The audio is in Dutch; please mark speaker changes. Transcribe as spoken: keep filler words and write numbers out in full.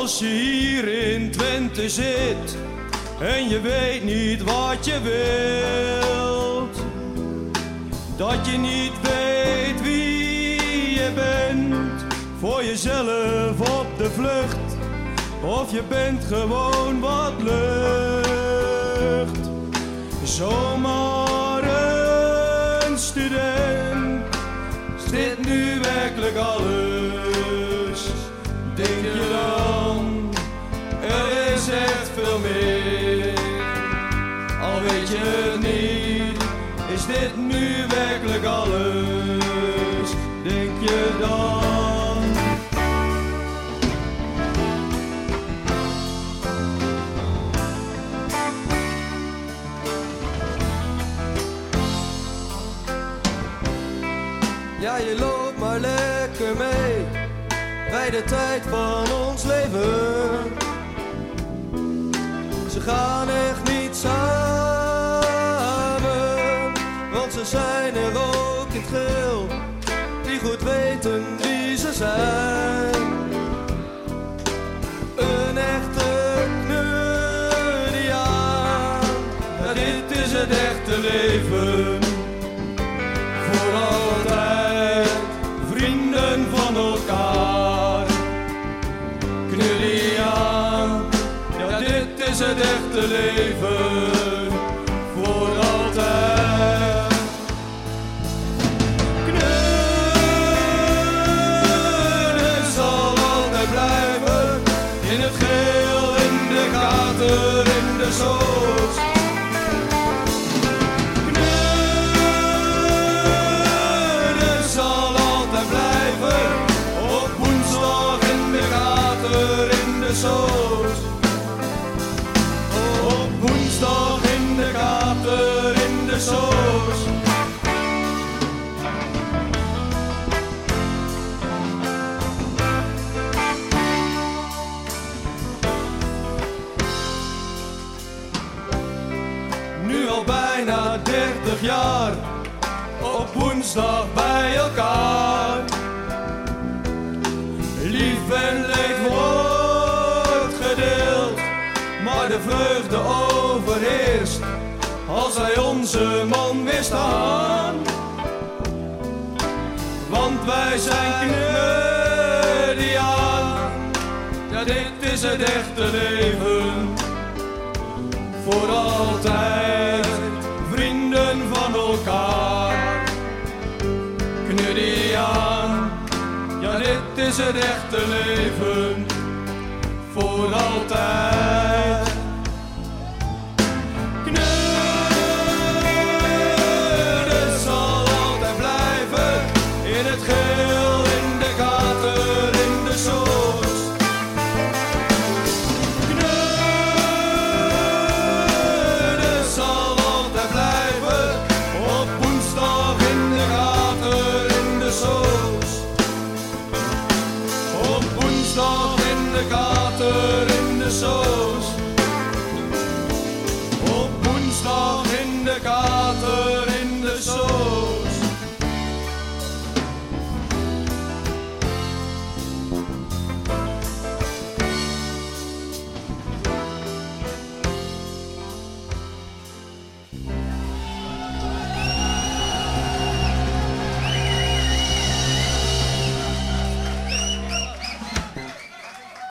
Speaker 1: Als je hier in Twente zit en je weet niet wat je wilt, dat je niet weet wie je bent, voor jezelf op de vlucht, of je bent gewoon wat lucht. Zomaar een student, is dit nu werkelijk alles? Denk je dan, er is echt veel meer. Al weet je het niet, is dit nu werkelijk alles? Denk je dan?
Speaker 2: Ja, je loopt maar lekker mee bij de tijd van ons leven. Ze gaan echt niet samen, want ze zijn er ook in het geel, die goed weten wie ze zijn. Een echte kneudiaan, ja, dit is het echte leven. Voor altijd vrienden van elkaar. Kneudiaan, ja, dit is het echte leven. Voor altijd. Kneuden zal altijd blijven. In het geel, in de gaten, in de soos. Op woensdag in de kater in de soos. Nu al bijna dertig jaar op woensdag bij elkaar. Lief en leed wordt gedeeld, maar de vreugde overheerst als wij onze man weer staan. Want wij zijn kneudiaan, ja, dit is het echte leven. Voor altijd vrienden van elkaar. Kneudiaan, ja, dit is het echte leven. Voor altijd. Kneuden zal altijd blijven. In het geel, in de gaten, in de soos. Kneuden zal altijd blijven. Op woensdag in de gaten, in de soos. Op woensdag in de gaten, in de soos. Op woensdag in de kater in de soos.